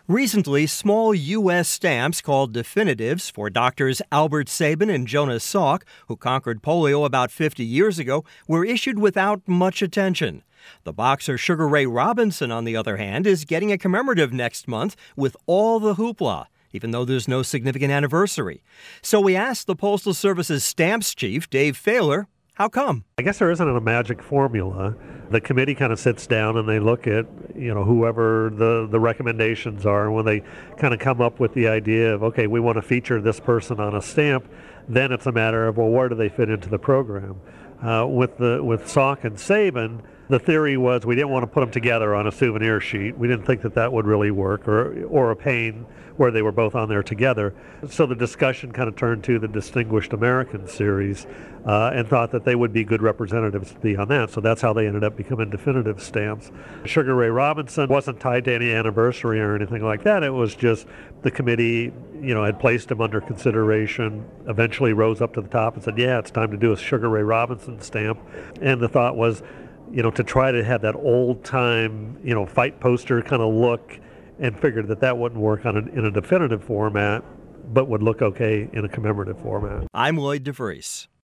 Recently, small U.S. stamps called definitives for doctors Albert Sabin and Jonas Salk, who conquered polio about 50 years ago, were issued without much attention. The boxer Sugar Ray Robinson, on the other hand, is getting a commemorative next month with all the hoopla, even though there's no significant anniversary. So we asked the Postal Service's stamps chief, Dave Faylor, how come? I guess there isn't a magic formula. The committee kind of sits down and they look at, whoever the recommendations are. When they kind of come up with the idea of, okay, we want to feature this person on a stamp, then it's a matter of, well, where do they fit into the program? With Salk and Sabin, the theory was we didn't want to put them together on a souvenir sheet. We didn't think that would really work, or a pain where they were both on there together. So the discussion kind of turned to the Distinguished American Series and thought that they would be good representatives to be on that. So that's how they ended up becoming definitive stamps. Sugar Ray Robinson wasn't tied to any anniversary or anything like that. It was just the committee, had placed him under consideration, eventually rose up to the top and said, yeah, it's time to do a Sugar Ray Robinson stamp. And the thought was, to try to have that old time, fight poster kind of look, and figured that wouldn't work in a definitive format, but would look okay in a commemorative format. I'm Lloyd DeVries.